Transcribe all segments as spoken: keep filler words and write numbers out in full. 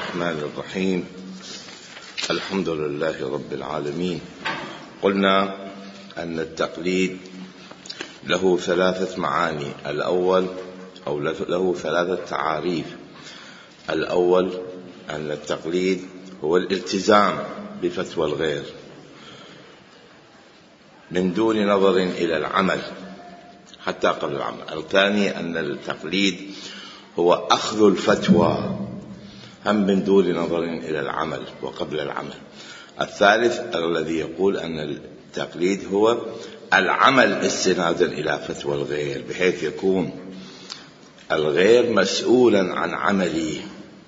الرحمن الرحيم. الحمد لله رب العالمين. قلنا أن التقليد له ثلاثة معاني. الأول أو له ثلاثة تعاريف. الأول أن التقليد هو الالتزام بفتوى الغير من دون نظر إلى العمل حتى قبل العمل. الثاني أن التقليد هو أخذ الفتوى هم من دون نظر إلى العمل وقبل العمل. الثالث الذي يقول أن التقليد هو العمل استنادا إلى فتوى الغير، بحيث يكون الغير مسؤولا عن عملي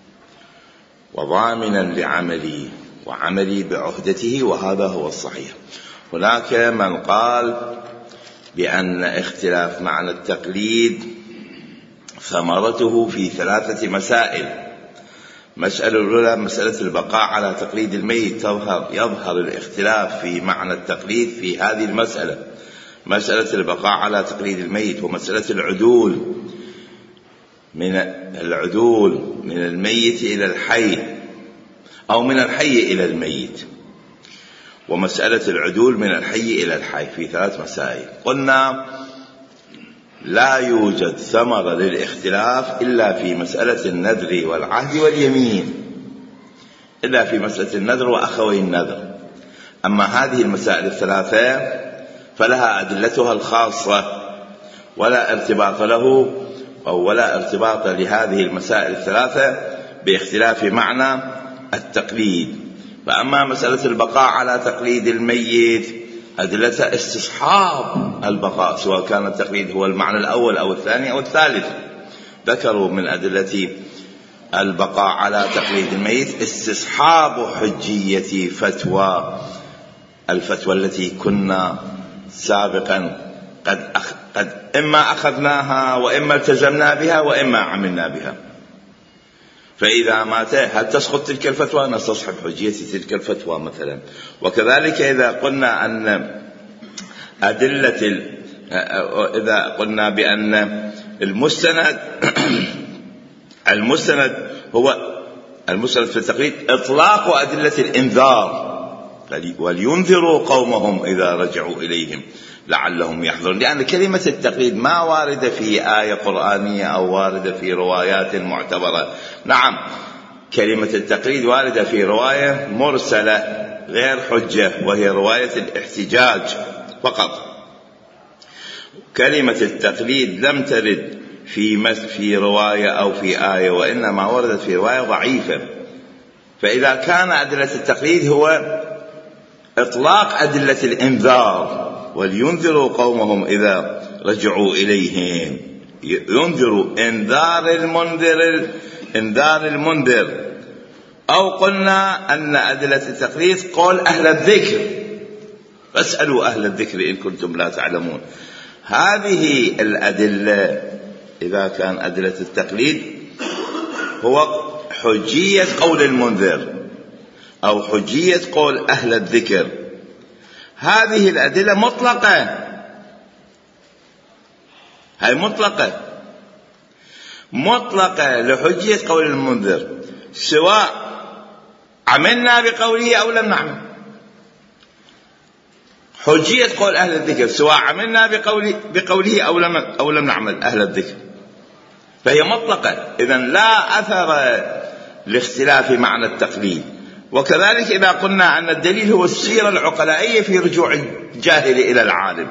وضامنا لعملي وعملي بعهدته، وهذا هو الصحيح. هناك من قال بأن اختلاف معنى التقليد ثمرته في ثلاثة مسائل. مسألة الأولى مسألة البقاء على تقليد الميت، تظهر يظهر الاختلاف في معنى التقليد في هذه المسألة، مسألة البقاء على تقليد الميت، ومسألة العدول من العدول من الميت إلى الحي أو من الحي إلى الميت، ومسألة العدول من الحي إلى الحي، في ثلاث مسائل. قلنا لا يوجد ثمرة للاختلاف إلا في مسألة النذر والعهد واليمين، إلا في مسألة النذر وأخوي النذر. أما هذه المسائل الثلاثة فلها أدلتها الخاصة، ولا ارتباط له أو ولا ارتباط لهذه المسائل الثلاثة باختلاف معنى التقليد. فأما مسألة البقاء على تقليد الميت أدلتها استصحاب البقاء، سواء كان التقليد هو المعنى الأول أو الثاني أو الثالث. ذكروا من أدلة البقاء على تقليد الميت استصحاب حجية فتوى الفتوى التي كنا سابقا قد, أخ... قد إما أخذناها وإما التزمنا بها وإما عملنا بها. فإذا مات هل تسقط تلك الفتوى؟ نستصحب حجية تلك الفتوى مثلا. وكذلك إذا قلنا أن أدلة ال... إذا قلنا بأن المستند المستند هو المستند في التقليد إطلاق أدلة الإنذار، ولينذروا قومهم إذا رجعوا إليهم لعلهم يحذرون، لأن كلمة التقليد ما واردة في آية قرآنية أو واردة في روايات معتبرة. نعم، كلمة التقليد واردة في رواية مرسلة غير حجة، وهي رواية الاحتجاج فقط. كلمة التقليد لم ترد في في رواية أو في آية، وإنما وردت في رواية ضعيفة. فإذا كان أدلة التقليد هو إطلاق أدلة الإنذار، ولينذروا قومهم إذا رجعوا إليهم، ينذروا إنذار المنذر إنذار المنذر. أو قلنا أن أدلة التقليد قول أهل الذكر، فاسألوا أهل الذكر إن كنتم لا تعلمون. هذه الأدلة إذا كان أدلة التقليد هو حجية قول المنذر أو حجية قول أهل الذكر، هذه الأدلة مطلقة، هي مطلقة مطلقة لحجية قول المنذر، سواء عملنا بقوله أو لم نعمل. حجية قول أهل الذكر سواء عملنا بقوله, بقوله أو لم, أو لم نعمل أهل الذكر، فهي مطلقة. إذن لا أثر لاختلاف معنى التقليد. وكذلك إذا قلنا أن الدليل هو السيرة العقلائية في رجوع الجاهل إلى العالم،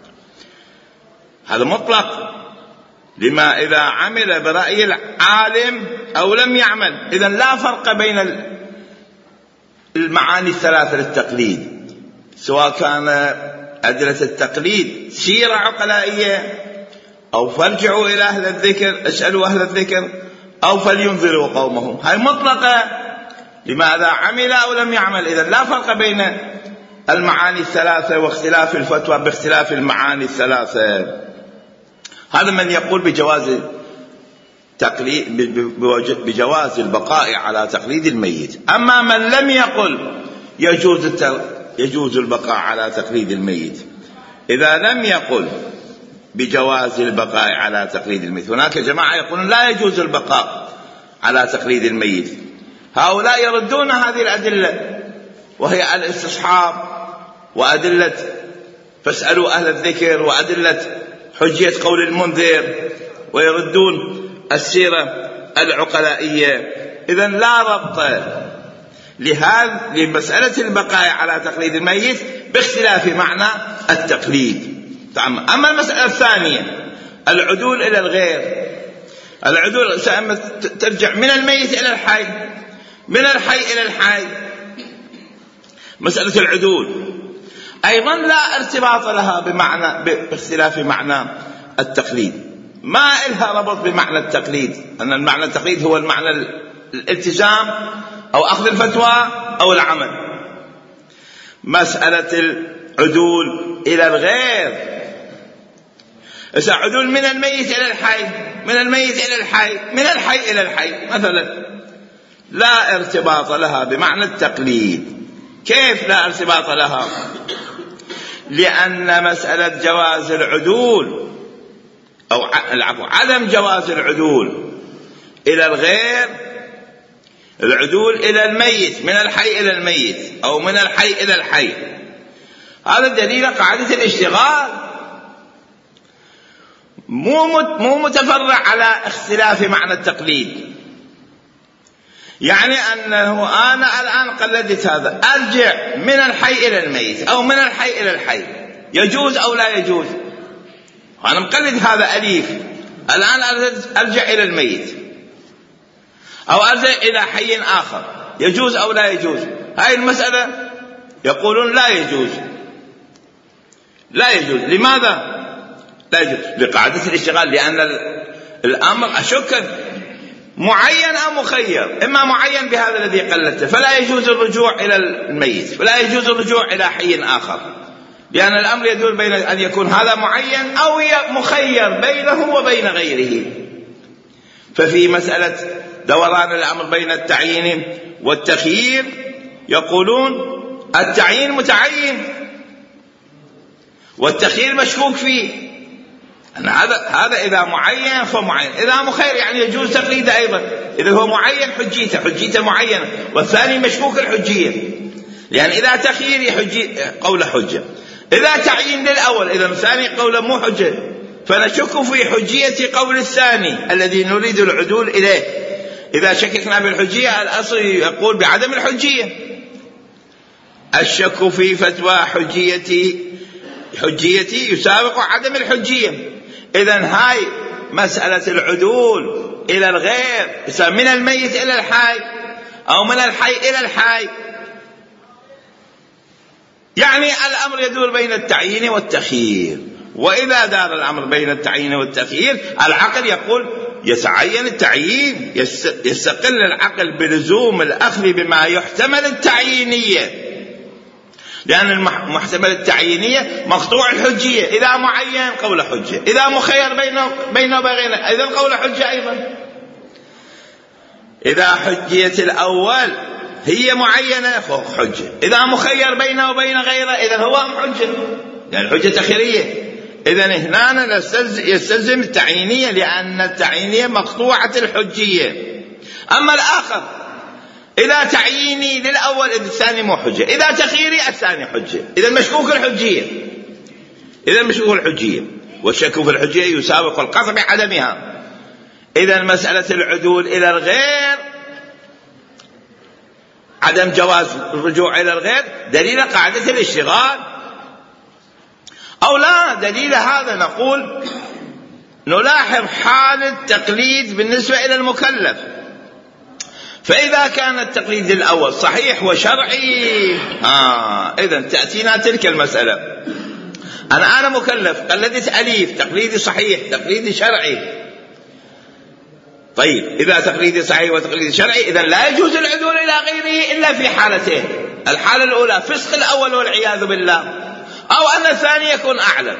هذا مطلق لما إذا عمل برأي العالم أو لم يعمل. إذن لا فرق بين المعاني الثلاثة للتقليد، سواء كان أدلة التقليد سيرة عقلائية أو فارجعوا إلى أهل الذكر، اسألوا أهل الذكر، أو فلينذروا قومهم، هاي مطلقة لماذا عمل أو لم يعمل. إذن لا فرق بين المعاني الثلاثة واختلاف الفتوى باختلاف المعاني الثلاثة. هذا من يقول بجواز تقليد بجواز البقاء على تقليد الميت. أما من لم يقل يجوز يجوز البقاء على تقليد الميت، إذا لم يقل بجواز البقاء على تقليد الميت، هناك جماعة يقولون لا يجوز البقاء على تقليد الميت، هؤلاء يردون هذه الأدلة وهي الاستصحاب وأدلة فاسألوا أهل الذكر وأدلة حجية قول المنذر، ويردون السيرة العقلائية. إذن لا ربط لهذا لمسألة البقاء على تقليد الميت باختلاف معنى التقليد. أما المسألة الثانية العدول إلى الغير، العدول ترجع من الميت إلى الحي، من الحي إلى الحي. مسألة العدول أيضا لا ارتباط لها بمعنى باختلاف معنى التقليد، ما إلها ربط بمعنى التقليد، أن المعنى التقليد هو المعنى الالتزام أو أخذ الفتوى أو العمل. مسألة العدول إلى الغير، إذا عدول من الميت إلى الحي، من الميت إلى الحي، من الحي إلى الحي مثلا، لا ارتباط لها بمعنى التقليد. كيف لا ارتباط لها؟ لأن مسألة جواز العدول أو العفو عدم جواز العدول إلى الغير، العدول إلى الميت من الحي إلى الميت أو من الحي إلى الحي، هذا دليل قاعدة الاشتغال، مو متفرع على اختلاف معنى التقليد. يعني أنه أنا الآن قلدت هذا، أرجع من الحي إلى الميت أو من الحي إلى الحي، يجوز أو لا يجوز؟ أنا مقلد هذا أليف، الآن أرجع إلى الميت أو أرجع إلى حي آخر، يجوز أو لا يجوز؟ هاي المسألة يقولون لا يجوز، لا يجوز. لماذا لا يجوز؟ لقاعدة الاشتغال، لأن الأمر أشك معين أو مخير، إما معين بهذا الذي قلدته فلا يجوز الرجوع إلى الميت، فلا يجوز الرجوع إلى حي آخر، لأن الأمر يدور بين أن يكون هذا معين أو مخير بينه وبين غيره. ففي مسألة دوران الأمر بين التعيين والتخيير يقولون التعيين متعين والتخيير مشكوك فيه. هذا هذا إذا معين فمعين، إذا مخير يعني يجوز تقليده أيضا. إذا هو معين حجيته حجيته معينة، والثاني مشكوك الحجية، لأن إذا تخيير حجي قول حجة، إذا تعيين للأول إذا الثاني قول مو حجة، فنشك في حجية قول الثاني الذي نريد العدول إليه. إذا شككنا بالحجية الأصل يقول بعدم الحجية، الشك في فتوى حجيتي حجيتي يسابق عدم الحجية. إذن هاي مسألة العدول إلى الغير من الميت إلى الحي أو من الحي إلى الحي، يعني الأمر يدور بين التعيين والتخيير. وإذا دار الأمر بين التعيين والتخيير العقل يقول يتعين التعيين، يستقل العقل بلزوم الأخذ بما يحتمل التعيينية، لأن المحتمل التعيينية مقطوع الحجية، إذا معين قول حجة، إذا مخير بينه بينه وبين إذا قول حجة أيضا. إذا حجية الأول هي معينة فوق حجة، إذا مخير بينه وبين غيره إذا هو حجة، يعني الحجة تخيرية. إذا هنا يستلزم التعيينية، لأن التعيينية مقطوعة الحجية. أما الآخر إذا تعييني للأول إذا الثاني مو حجة، إذا تخييري الثاني حجة، إذا مشكوك الحجية، إذا مشكوك الحجية، والشك في الحجية يسابق القطع بعدمها. إذا مسألة العدول إلى الغير عدم جواز الرجوع إلى الغير دليل قاعدة الاشتغال، أو لا دليل هذا نقول نلاحظ حال التقليد بالنسبة إلى المكلف. فإذا كان التقليد الأول صحيح وشرعي آه إذن تأتينا تلك المسألة، أنا أنا مكلف قلدت أليف، تقليدي صحيح تقليدي شرعي. طيب إذا تقليدي صحيح وتقليدي شرعي إذن لا يجوز العدول إلى غيره إلا في حالتين: الحالة الأولى فسق الأول والعياذ بالله، أو أن الثاني يكون أعلم.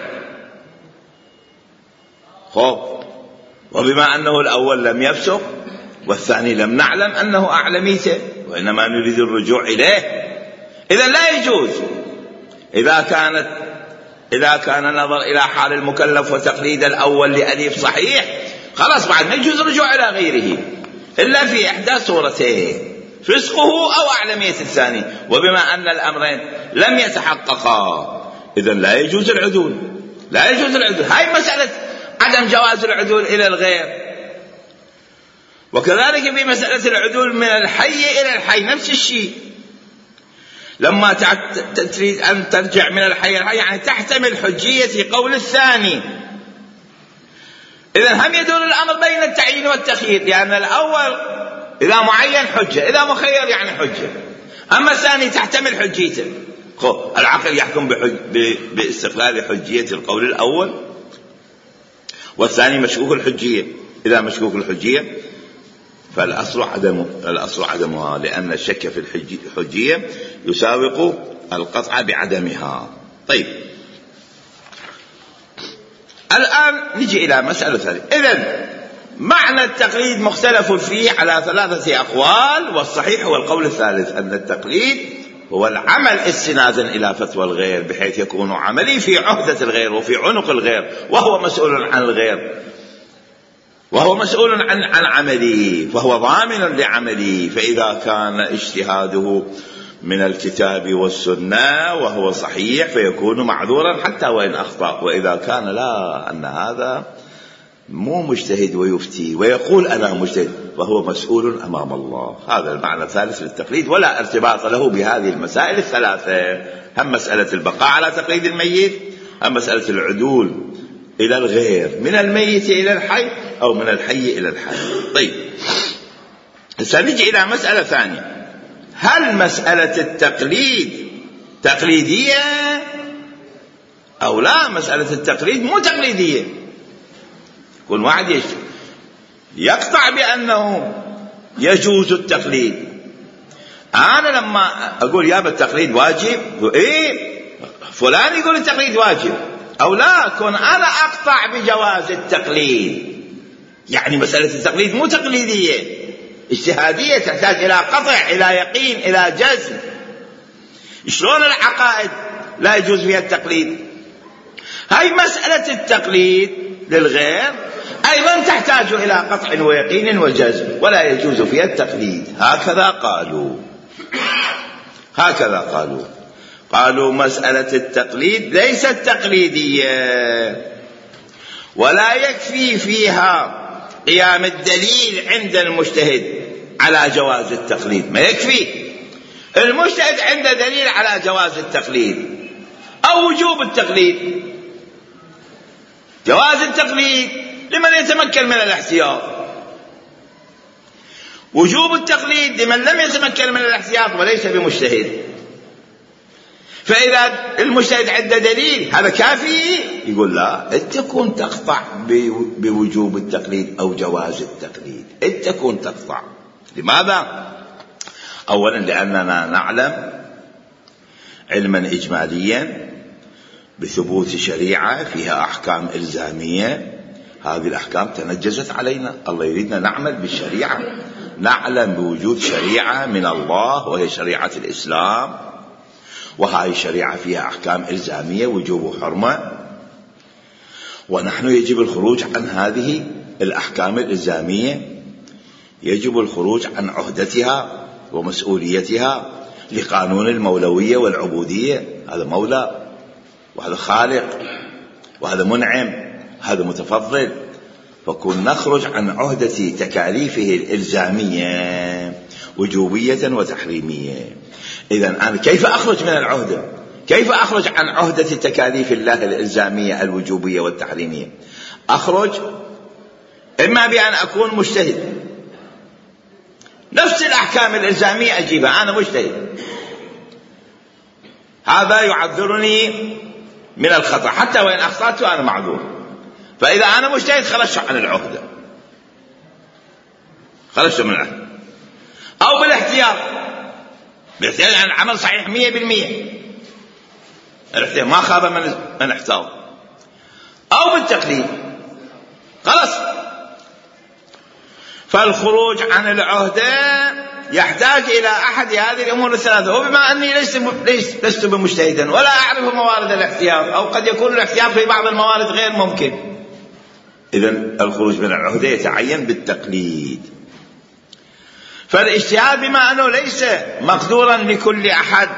خب وبما أنه الأول لم يفسق والثاني لم نعلم أنه أعلميته وإنما نريد الرجوع إليه، إذن لا يجوز. إذا كانت إذا كان نظر إلى حال المكلف وتقليد الأول لأليف صحيح خلاص بعد ما يجوز الرجوع إلى غيره إلا في إحدى صورتين: فسقه أو أعلمية الثاني. وبما أن الأمرين لم يتحققا إذن لا يجوز العدول، لا يجوز العدول. هاي مسألة عدم جواز العدول إلى الغير. وكذلك في مسألة العدول من الحي إلى الحي نفس الشيء. لما تريد أن ترجع من الحي إلى الحي يعني تحتمل حجية قول الثاني. إذن هم يدور الأمر بين التعيين والتخيير، لأن الأول إذا معين حجة، إذا مخير يعني حجة. أما الثاني تحتمل حجيته. العقل يحكم باستقلال حجية القول الأول، والثاني مشكوك الحجية. إذا مشكوك الحجية فالأصل عدم الأصل عدمها، لأن الشك في الحجية يساوق القطع بعدمها. طيب الآن نجي إلى مسألة ثانية. إذن معنى التقليد مختلف فيه على ثلاثة أقوال، والصحيح هو القول الثالث، أن التقليد هو العمل استنادا إلى فتوى الغير، بحيث يكون عملي في عهدة الغير وفي عنق الغير، وهو مسؤول عن الغير، وهو مسؤول عن عن عمله، فهو ضامن لعمله. فإذا كان اجتهاده من الكتاب والسنة وهو صحيح فيكون معذورا حتى وإن أخطأ. وإذا كان لا، أن هذا مو مجتهد ويفتي ويقول أنا مجتهد، فهو مسؤول أمام الله. هذا المعنى الثالث للتقليد، ولا ارتباط له بهذه المسائل الثلاثة، هم مسألة البقاء على تقليد الميت، هم مسألة العدول إلى الغير من الميت إلى الحي أو من الحي إلى الحي. طيب سنجي إلى مسألة ثانية. هل مسألة التقليد تقليدية أو لا؟ مسألة التقليد مو تقليدية. كل واحد يقطع بأنه يجوز التقليد. أنا لما أقول يا بالتقليد واجب، إيه فلان يقول التقليد واجب أو لا، كون أنا أقطع بجواز التقليد. يعني مسألة التقليد مو تقليدية، اجتهادية، تحتاج إلى قطع، إلى يقين، إلى جزم. شلون العقائد لا يجوز فيها التقليد؟ هاي مسألة التقليد للغير أيضا تحتاج إلى قطع ويقين وجزم، ولا يجوز فيها التقليد. هكذا قالوا، هكذا قالوا قالوا مسألة التقليد ليست تقليدية، ولا يكفي فيها قيام الدليل عند المجتهد على جواز التقليد. ما يكفي المجتهد عنده دليل على جواز التقليد أو وجوب التقليد. جواز التقليد لمن يتمكن من الاحتياط، وجوب التقليد لمن لم يتمكن من الاحتياط وليس بمجتهد. فإذا المجتهد عنده دليل هذا كافي؟ يقول لا، أنت تكون تقطع بوجوب التقليد أو جواز التقليد، أنت تكون تقطع. لماذا؟ أولا لأننا نعلم علما إجماليا بثبوت شريعة فيها أحكام إلزامية، هذه الأحكام تنجزت علينا. الله يريدنا نعمل بالشريعة، نعلم بوجود شريعة من الله وهي شريعة الإسلام، وهذه الشريعة فيها أحكام إلزامية وجوب وحرمة، ونحن يجب الخروج عن هذه الأحكام الإلزامية، يجب الخروج عن عهدتها ومسؤوليتها لقانون المولوية والعبودية. هذا مولى، وهذا خالق، وهذا منعم، هذا متفضل، فكون نخرج عن عهدة تكاليفه الإلزامية وجوبية وتحريمية. إذن أنا كيف أخرج من العهدة؟ كيف أخرج عن عهدة تكاليف الله الإلزامية الوجوبية والتحريمية؟ أخرج إما بأن أكون مجتهد، نفس الأحكام الإلزامية أجيبها، أنا مجتهد، هذا يعذرني من الخطأ، حتى وإن أخطأت أنا معذور. فإذا أنا مجتهد خرجت عن العهدة، خرجت من العهدة. أو بالاحتياط، بالاحتياط عن العمل صحيح مية بالمية، الاحتياط ما خاب من من احتاط. أو بالتقليد، خلاص. فالخروج عن العهدة يحتاج إلى أحد هذه الأمور الثلاثة. وبما أني لست لست بمجتهدا ولا أعرف موارد الاحتياط، أو قد يكون الاحتياط في بعض الموارد غير ممكن، إذن الخروج من العهدة يتعين بالتقليد. فالاجتهاد بما أنه ليس مقدورا لكل أحد،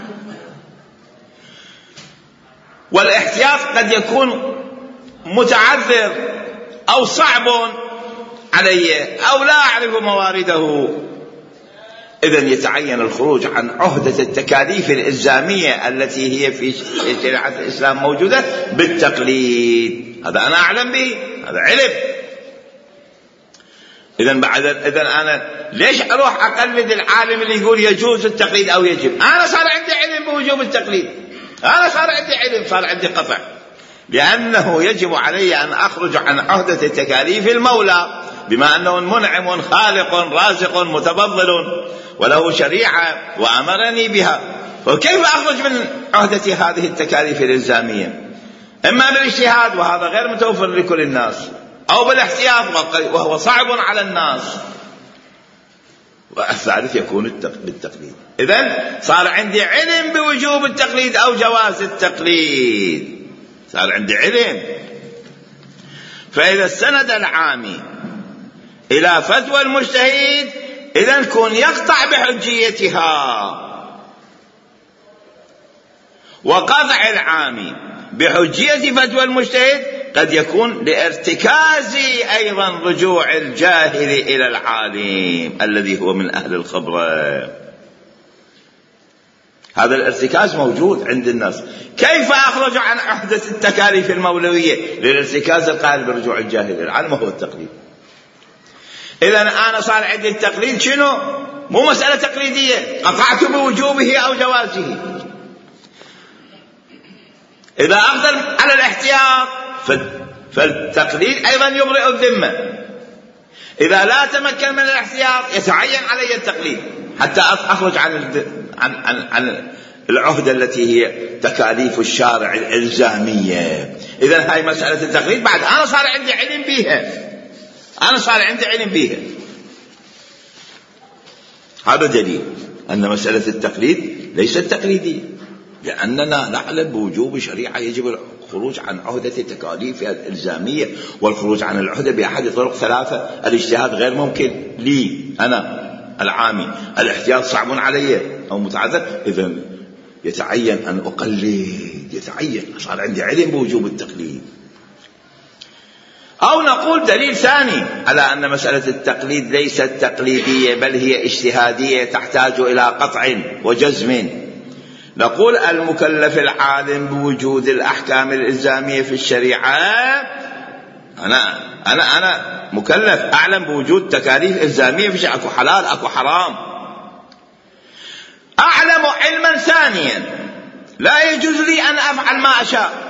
والاحتياط قد يكون متعذر أو صعب علي أو لا أعرف موارده، إذن يتعين الخروج عن عهدة التكاليف الإلزامية التي هي في شريعة الإسلام موجودة بالتقليد. هذا أنا أعلم به، هذا علم. إذن بعد إذن أنا ليش أروح أقلد العالم اللي يقول يجوز التقليد أو يجب؟ أنا صار عندي علم بوجوب التقليد، أنا صار عندي علم، صار عندي قطع، لأنه يجب علي أن أخرج عن عهدة التكاليف المولى بما أنه منعم خالق رازق متفضل وله شريعة وأمرني بها. وكيف أخرج من عهدة هذه التكاليف الإلزامية؟ إما بالاجتهاد وهذا غير متوفر لكل الناس، أو بالاحتياط وهو صعب على الناس، والثالث يكون بالتقليد. إذن صار عندي علم بوجوب التقليد أو جواز التقليد، صار عندي علم. فإذا استند العامي إلى فتوى المجتهد إذن كون يقطع بحجيتها، وقطع العامي بحجية فتوى المجتهد قد يكون لارتكاز أيضا رجوع الجاهل إلى العالم الذي هو من أهل الخبرة. هذا الارتكاز موجود عند الناس. كيف أخرج عن عهدة التكاليف المولوية للارتكاز القائل برجوع الجاهل إلى العالم؟ هو التقليد. إذن أنا صار عندي التقليد شنو؟ مو مسألة تقليدية قطعت بوجوبه أو جوازه. إذا أقدر على الاحتياط فالتقليد أيضا يبرئ الذمة. إذا لا تمكن من الاحتياط يتعين علي التقليد حتى أخرج عن عن عن, عن العهدة التي هي تكاليف الشارع الإلزامية. إذن هاي مسألة التقليد بعد أنا صار عندي علم بيها، أنا صار عندي علم بيها. هذا دليل أن مسألة التقليد ليست تقليدية، لأننا نعلم بوجوب شريعة يجب الخروج عن عهدة التكاليف الإلزامية، والخروج عن العهدة بأحد طرق ثلاثة. الاجتهاد غير ممكن لي أنا العامي، الاحتياط صعب علي أو متعذر، إذن يتعين أن أقلد، يتعين صار عندي علم بوجوب التقليد. أو نقول دليل ثاني على أن مسألة التقليد ليست تقليدية بل هي اجتهادية تحتاج إلى قطع وجزم. نقول المكلف العالم بوجود الأحكام الإلزامية في الشريعة، أنا أنا أنا مكلف أعلم بوجود تكاليف إلزامية في الشريعة، أكو حلال أكو حرام، أعلم علما ثانيا لا يجوز لي أن أفعل ما أشاء،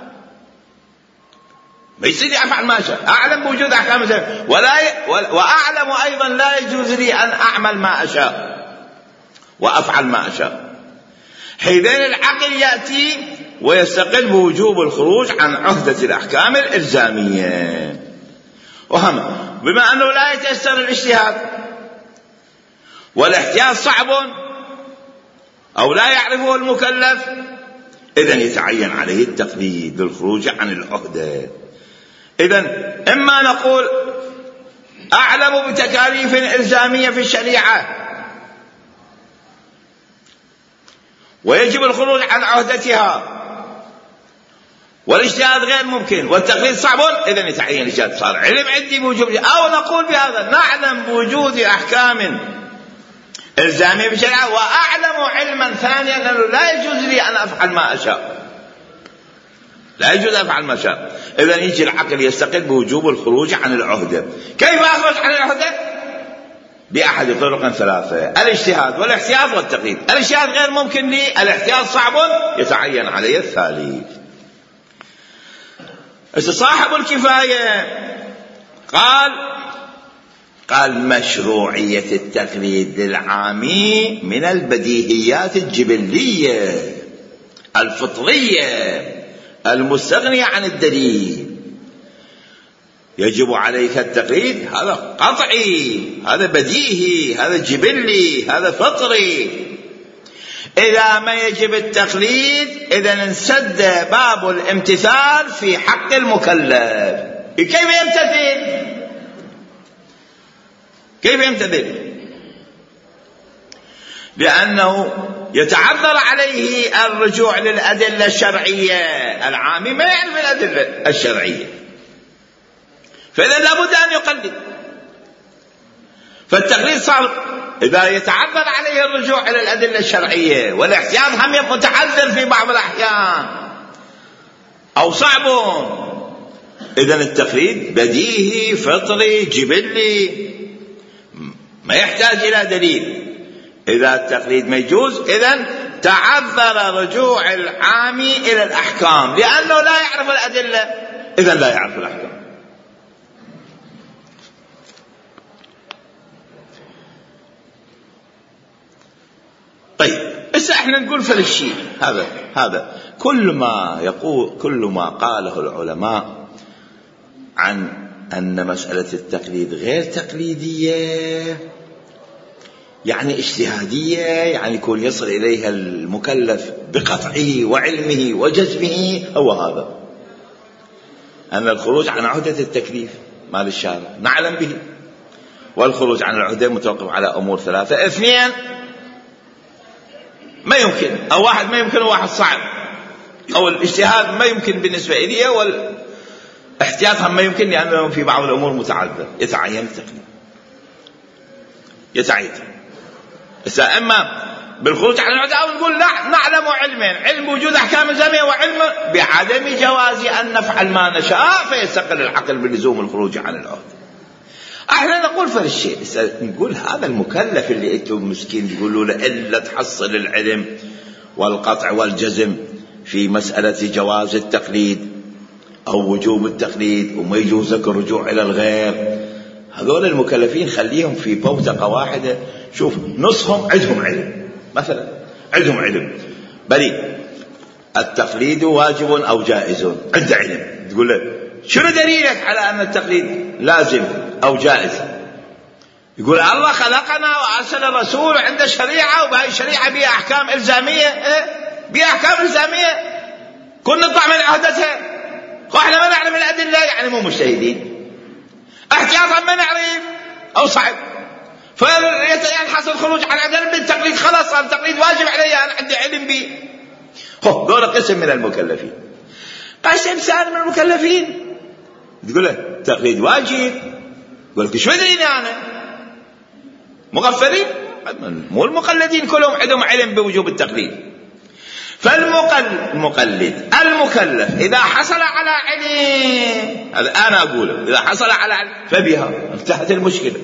ما يصير أفعل ما أشاء، أعلم بوجود أحكام إلزامية ولا ي... وأعلم أيضا لا يجوز لي أن أعمل ما أشاء وأفعل ما أشاء. حينئذ العقل يأتي ويستقل بوجوب الخروج عن عهدة الأحكام الإلزامية. وهم بما أنه لا يتيسر الاجتهاد والاحتياط صعب أو لا يعرفه المكلف، إذن يتعين عليه التقليد للخروج عن العهدة. إذن إما نقول أعلم بتكاليف إلزامية في الشريعة ويجب الخروج عن عهدتها والاجتهاد غير ممكن والتقليد صعب، إذن يتعين الاجتهاد، صار علم عندي بوجوب. أو نقول بهذا نعلم بوجود أحكام إلزامية في الشريعة وأعلم علما ثانيا أنه لا يجوز لي أن أفعل ما أشاء، لا يجوز أن أفعل ما أشاء. إذن يجي العقل يستقل بوجوب الخروج عن العهدة. كيف أخرج عن العهدة؟ بأحد طرق ثلاثة: الاجتهاد والاحتياط والتقليد. الاجتهاد غير ممكن لي، الاحتياط صعب، يتعين علي الثالث. صاحب الكفاية قال قال مشروعية التقليد للعامي من البديهيات الجبلية الفطرية المستغنية عن الدليل. يجب عليك التقليد، هذا قطعي، هذا بديهي، هذا جبلي، هذا فطري. إذا ما يجب التقليد إذن انسد باب الامتثال في حق المكلف. كيف يمتثل؟ كيف يمتثل؟ لأنه يتعذر عليه الرجوع للأدلة الشرعية، العامي ما يعرف الأدلة الشرعية، فإذا لابد أن يقلد. فالتقليد صعب إذا يتعذر عليه الرجوع إلى الأدلة الشرعية، والاحتياط هم متعذر في بعض الأحيان أو صعب. إذن التقليد بديهي فطري جبلي ما يحتاج إلى دليل. إذا التقليد ما يجوز إذن تعذر رجوع العامي إلى الأحكام لأنه لا يعرف الأدلة، إذن لا يعرف الأحكام. طيب إذا احنا نقول فلسشيء هذا هذا كل ما يقول كل ما قاله العلماء عن أن مسألة التقليد غير تقليدية يعني اجتهادية، يعني يكون يصل إليها المكلف بقطعه وعلمه وجزمه، هو هذا أن الخروج عن عهدة التكليف مال الشارع نعلم به، والخروج عن العهدة متوقف على أمور ثلاثة: اثنين ما يمكن، أو واحد ما يمكن وواحد صعب، أو الاجتهاد ما يمكن بالنسبة إليه والاحتياط هم ما يمكن لأنه في بعض الأمور متعذر، يتعين التقليد يتعين. إذا إما بالخروج عن العهدة أو نقول لا نعلم علمين: علم وجود أحكام الزامية وعلم بعدم جواز أن نفعل ما نشاء، فيستقل العقل بلزوم الخروج عن العهدة. احنا نقول فالشيء نقول هذا المكلف اللي انتم مسكين تقولوا له الا تحصل العلم والقطع والجزم في مسألة جواز التقليد او وجوب التقليد وما يجوزك الرجوع الى الغير، هذول المكلفين خليهم في بوتقة واحدة. شوف نصهم عندهم علم، مثلا عندهم علم بلي التقليد واجب او جائز، عنده علم، تقول له شنو دليلك على ان التقليد لازم أو جائز؟ يقول الله خلقنا وأرسل الرسول عنده شريعة وبهاي الشريعة بها أحكام إلزامية، إيه؟ بها أحكام إلزامية كنا نطلع من عهدتها، وإحنا ما نعلم الأدلة يعني مو مجتهدين، احتياطا ما نعرف أو صعب، فينحصل الخروج عن عدل بالتقليد، خلاص صار التقليد واجب علي، أنا عندي علم به. هو دول قسم من المكلفين. قسم ثاني من المكلفين تقول له التقليد واجب، يقول لك شو ادريني انا؟ مغفلين، مو المقلدين كلهم عندهم علم بوجوب التقليد. فالمقلد المقلد المكلف اذا حصل على علم، هذا انا اقوله، اذا حصل على علم فبها انتهت المشكله.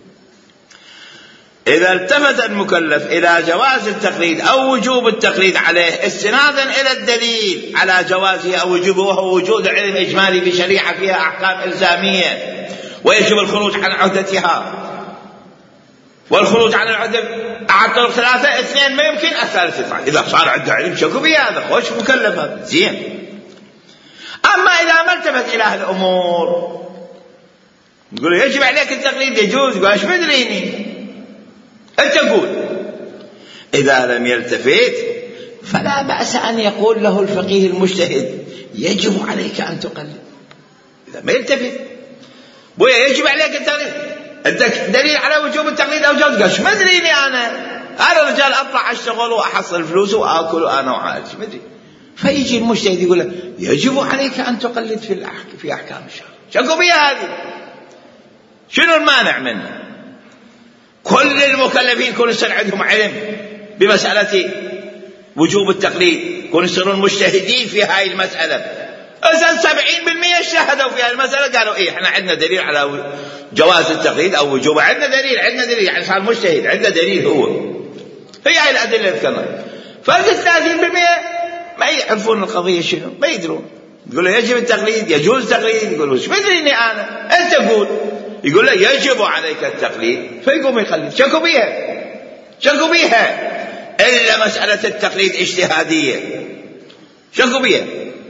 اذا التفت المكلف الى جواز التقليد او وجوب التقليد عليه استنادا الى الدليل على جوازه او وجوبه، وهو وجود علم اجمالي بشريعه فيها احكام الزاميه ويجب الخروج عن عهدتها، والخروج عن العهدة أحد طرق ثلاثة: اثنين ما يمكن، الثالث يطلع. إذا صار عنده علم شكو بيه هذا خوش مكلف هذا زين. أما إذا ما التفت إلى هالأمور نقول يجب عليك التقليد يجوز، يقول ايش مدريني أنت قول. إذا لم يلتفت فلا بأس أن يقول له الفقيه المجتهد يجب عليك أن تقلد. إذا ما يلتفت بويا يجب عليك التقليد، عندك دليل على وجوب التقليد أو جواز؟ قال ما أدريني أنا، أنا رجال أطلع أشتغل وأحصل فلوس وأكل وأنا وعائلتي ما أدري. فيجي المجتهد يقول له يجب عليك أن تقلد في الأحكام في أحكام الشرع. شكو بيها هذه؟ شنو المانع منه؟ كل المكلفين كل يصير عندهم علم بمسألة وجوب التقليد، كل يصيرون مجتهدين في هاي المسألة. إذن سبعين بالمئة اجتهدوا في هاي المسألة قالوا إيه إحنا عندنا دليل على جواز التقليد أو وجوبه، عندنا دليل عندنا دليل يعني صار مجتهد عنده دليل هو. هي هاي الأدلة الكاملة. فالثلاثين بالمئة ما يعرفون القضية شنو، ما يدرون. يقول له يجب التقليد يجوز التقليد، يقول له ايش مدريني أنا، أنت قول. يقول له يجب عليك التقليد، فيقوم يقلد. شكو بيها شكو بيها إلا مسألة التقليد اجتهادية، شكو بيها.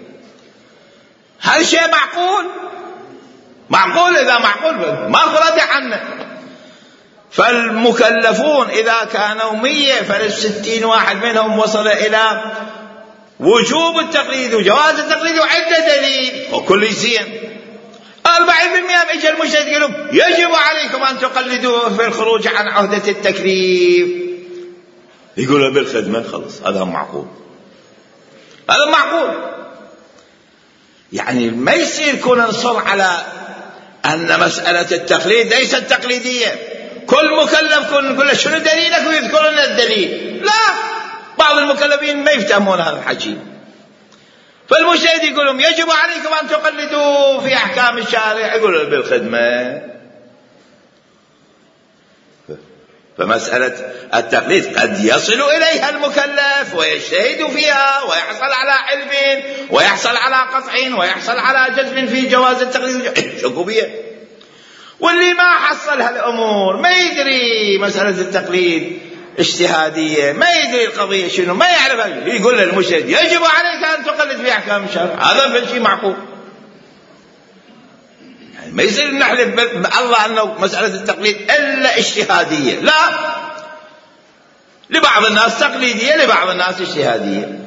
هذا شيء معقول معقول إذا معقول ما رد عنه. فالمكلفون إذا كانوا مية فالستين واحد منهم وصل إلى وجوب التقليد وجواز التقليد وعنده دليل وكل زين. أربعين بالمئة بيجي المجتهد يقولون يجب عليكم أن تقلدوا في الخروج عن عهدة التكليف. يقول بالخدمة، خلص هذا معقول، هذا معقول. يعني ما يصير كنا نصر على أن مسألة التقليد ليست تقليدية، كل مكلف كن نقول له شنو دليلك ويذكر لنا الدليل. لا، بعض المكلفين ما يفهمون هذا الحكي، فالمجتهد يقول لهم يجب عليكم أن تقلدوا في أحكام الشارع، يقولوا بالخدمة. فمسألة التقليد قد يصل إليها المكلف ويجتهد فيها ويحصل على علم ويحصل على قطع ويحصل على جزم في جواز التقليد شكوبية. واللي ما حصل هالأمور ما يدري مسألة التقليد اجتهادية، ما يدري القضية شنو، ما يعرف، يقول للمجتهد يجب عليك أن تقلد في أحكام الشرع، هذا في شيء معقول. يعني ما يصير نحلف بالله أنه مسألة التقليد إلا اجتهادية، لا، لبعض الناس تقليدية لبعض الناس اجتهادية.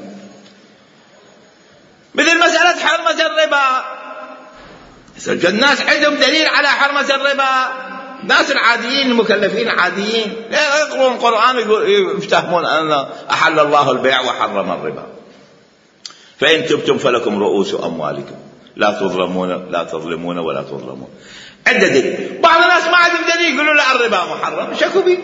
مثل مسألة حرمة الربا، الناس عندهم دليل على حرمة الربا، الناس العاديين المكلفين العاديين يقرؤون القرآن يفتهمون أن أحل الله البيع وحرم الربا، فإن تبتم فلكم رؤوس أموالكم لا تظلمون لا تظلمون ولا تظلمون. عند دليل. بعض الناس ما عندهم دليل يقولوا لا الربا محرم، شكوا به.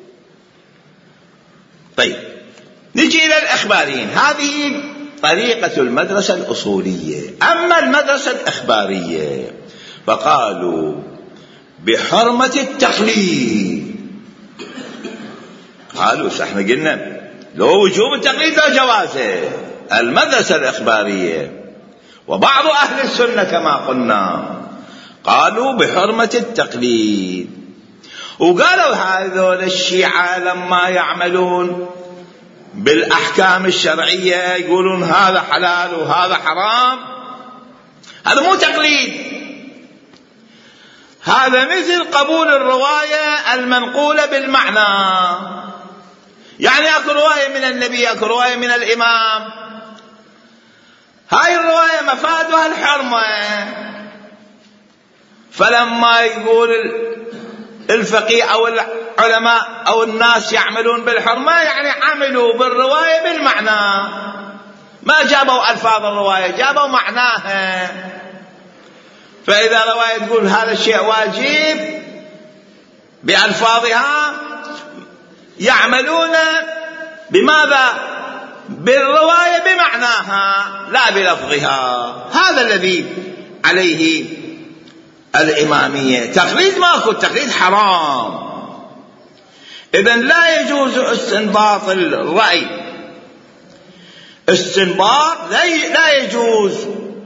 طيب نجي إلى الإخباريين، هذه طريقة المدرسة الأصولية. أما المدرسة الإخبارية فقالوا بحرمة التقليد. قالوا احنا قلنا لو وجوب التقليد لا جوازه. المدرسة الإخبارية وبعض أهل السنة كما قلنا قالوا بحرمة التقليد. وقالوا هذول الشيعة لما يعملون بالأحكام الشرعية يقولون هذا حلال وهذا حرام، هذا مو تقليد، هذا مثل قبول الرواية المنقولة بالمعنى. يعني أكو رواية من النبي، أكو رواية من الإمام، هاي الرواية مفادها الحرمة، فلما يقول الفقيه أو العلماء أو الناس يعملون بالحرمة يعني عملوا بالرواية بالمعنى، ما جابوا ألفاظ الرواية، جابوا معناها. فإذا رواية تقول هذا الشيء واجب بألفاظها يعملون بماذا؟ بالرواية بمعناها لا بلفظها. هذا الذي عليه الإمامية. تقليد ماكو، التقليد حرام. إذن لا يجوز استنباط الرأي، استنباط لا يجوز،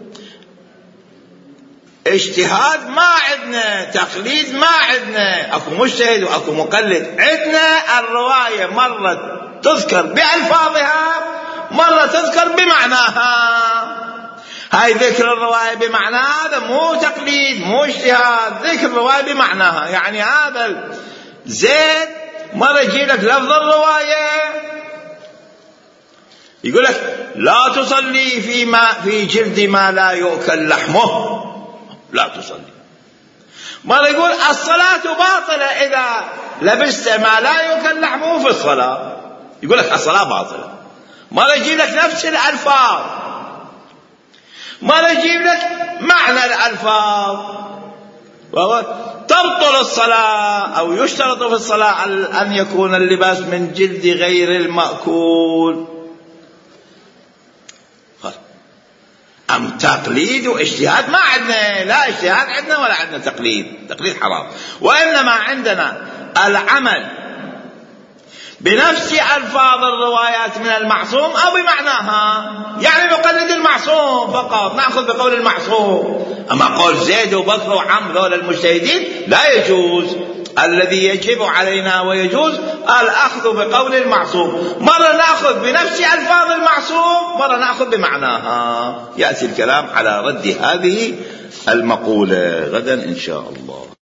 اجتهاد ما عندنا، تقليد ما عندنا، اكو مجتهد واكو مقلد. عندنا الرواية مرة تذكر بألفاظها مرة تذكر بمعناها. هاي ذكر الرواية بمعناها هذا مو تقليد مو اجتهاد، ذكر الرواية بمعناها. يعني هذا زيد مرة يجي لك لفظ الرواية يقول لك لا تصلي في ما في جلد ما لا يؤكل لحمه، لا تصلي. مرة يقول الصلاة باطلة إذا لبست ما لا يؤكل لحمه في الصلاة، يقول لك الصلاة باطلة. مرة يجيب لك نفس الألفاظ، مرة يجيب لك معنى الألفاظ. تبطل الصلاة أو يشترط في الصلاة أن يكون اللباس من جلد غير المأكول. أم تقليد واجتهاد ما عندنا، لا اجتهاد عندنا ولا عندنا تقليد، تقليد حرام. وإنما عندنا العمل بنفس ألفاظ الروايات من المعصوم أو بمعناها. يعني نقلد المعصوم فقط، نأخذ بقول المعصوم. أما قول زيد وبكر وعمر ذول المجتهدين لا يجوز. الذي يجب علينا ويجوز الأخذ بقول المعصوم، مرة نأخذ بنفس ألفاظ المعصوم مرة نأخذ بمعناها. يأتي الكلام على رد هذه المقولة غدا إن شاء الله.